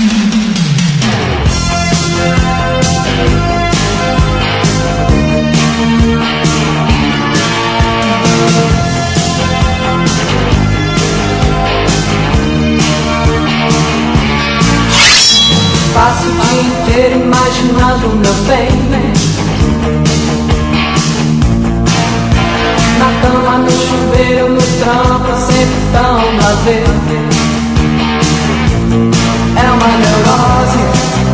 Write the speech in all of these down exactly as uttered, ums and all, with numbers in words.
Passo o dia inteiro imaginando o meu bem, na cama, no chuveiro, no trampo, sempre tão prazer. É uma neurose,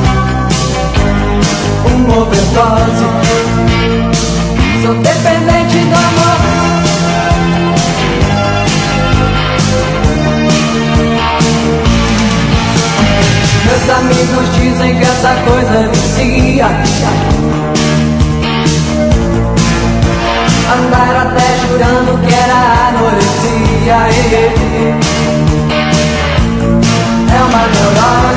uma overdose. Sou dependente do amor. Meus amigos dizem que essa coisa vicia. Andaram até jurando que era anorexia. É uma neurose.